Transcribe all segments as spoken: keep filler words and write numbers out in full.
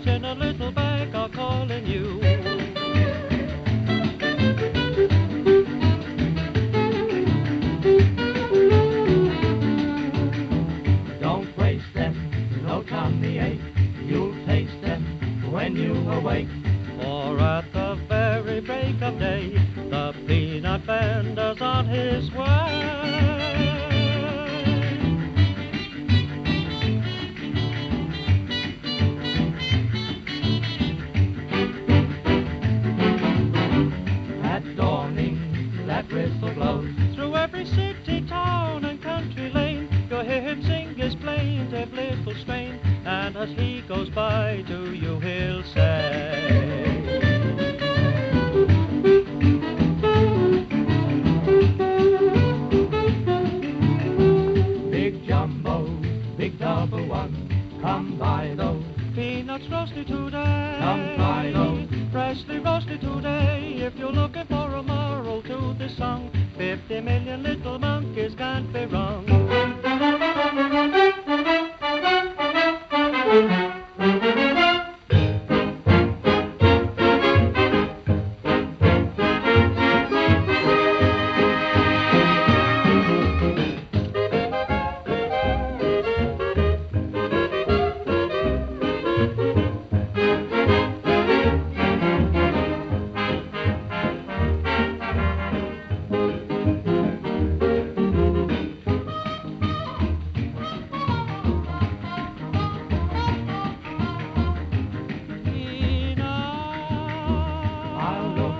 that's in a little bag are calling you. Don't waste them, no tummy ache. You'll taste them when you awake. For at the very break of day, the peanut vendor's on his way. At dawning, that whistle blows Through every city, town, and country lane, you'll hear him sing his plaintive little strain, and as he goes by to you he'll say, Big Jumbo, big double one, come by those. peanuts roasted today, Come by those. freshly roasted today. If you're looking for a moral to this song, fifty million little monkeys can't be wrong.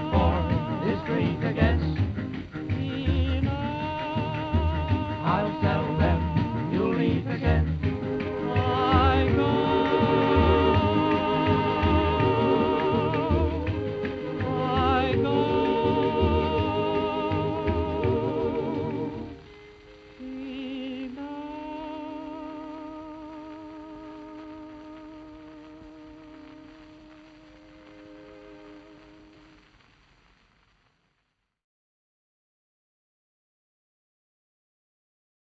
I'll